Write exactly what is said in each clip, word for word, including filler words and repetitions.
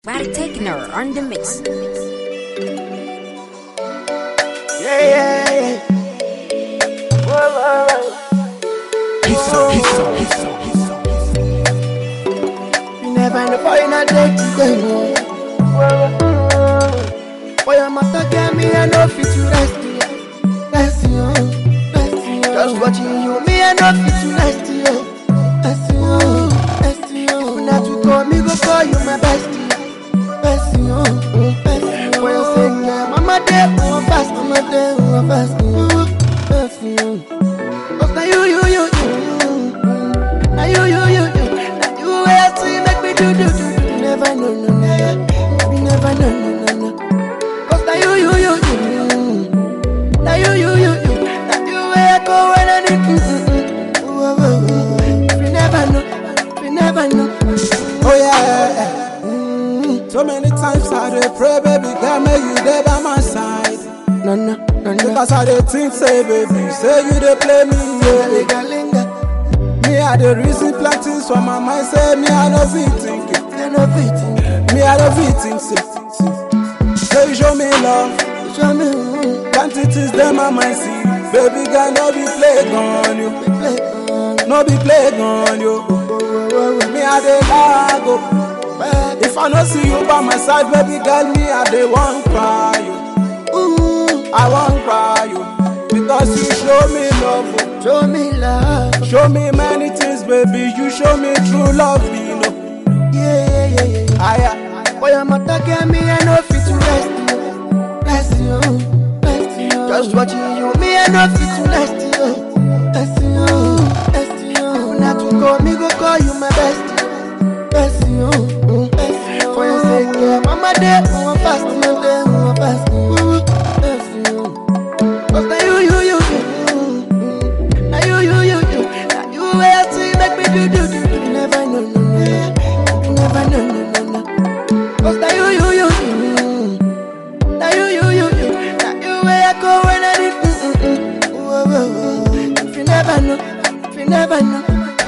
Barry Techno on the mix. Yeah, yeah, yeah. Whoa, whoa, whoa. He's so, he's so, he's so, he's so, he's so. You never know for in a day today, no. Whoa, whoa. For your mother get me, I know fit to rest you. Rest you, rest you. Just watching you, me, I know fit to rest you. Rest you, rest you. If not to call me, go call you my bestie. Best you, best you. For your sake, yeah, mama day, who am fast, mama day, who am fast, best you. Cause now you, you, you, you, now you, you, you, you, now you way to make me do, do, do, do. You never know, no, no, you never know, no, no, no. Cause now you, you, you, you, now you, you, you, you, now you way I go when I need, mm, mm, mm. Ooh, ooh, ooh. You never know, you never know. Oh yeah. So many times I dey pray, baby girl, may you dey by my side. No, no, no, no. Because I dey think, say, baby, say you dey play me, yeah. Linga, linga. Me I dey reason plenty, so my mind say me I no fit think it. You no fit. Me I no fit think, say, say you show me love. Show me, mm, Plenty things them my mind see. Baby girl, no be play on you, play on. no be play on you. Oh, oh, oh, oh. Me I dey lag go. If I no see you by my side, baby girl, me I dey want cry you. Ooh, I want cry you because you show me love, oh. show me love. Show me many things, baby. You show me true love, you know. Yeah, yeah, yeah, yeah. I, For your mother get me, I know fit to rest you, rest you, rest you. Just watching you, me I know fit to rest you, rest you, rest you. Not to call me, go call you my bestie, rest you, mm, rest you. For your sake, yeah, mama day, who am fast, mama day, who am fast, ooh, rest you. Cause now you, you, you, you, mm, now you, you, you, you, now you way to make me do, do, do, do. You never know, no, no, you never know, no, no, no. Cause now you, you, you, you, now you, you, you, you, now you way I go when I need, mm, mm, mm. Whoa, whoa, whoa. If you never know, if you never know,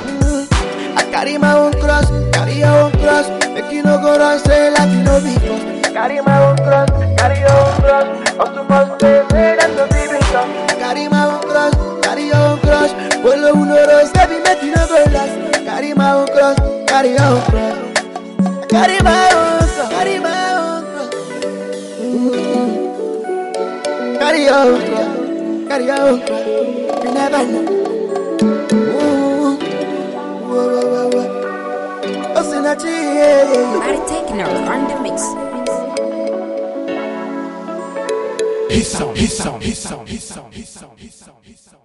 mm. I carry my own cross, carry your own cross, make you no go run, say like you know because. Carry my own cross, carry your own cross, also must pay, say that's the baby song. Carry my own cross, carry your own cross, follow who no rose, baby make you no go last. Carry my own cross, carry your own cross. Carry my own cross, carry my own cross. Mm-hmm. Carry your own cross, carry your own cross. You never know. Ooh. Whoa, whoa, whoa, whoa. Oh, Sinachi, yeah, yeah, Barry Techno on the mix. He's so, he's so, he's so, he's so, he's so, he's so, he's so.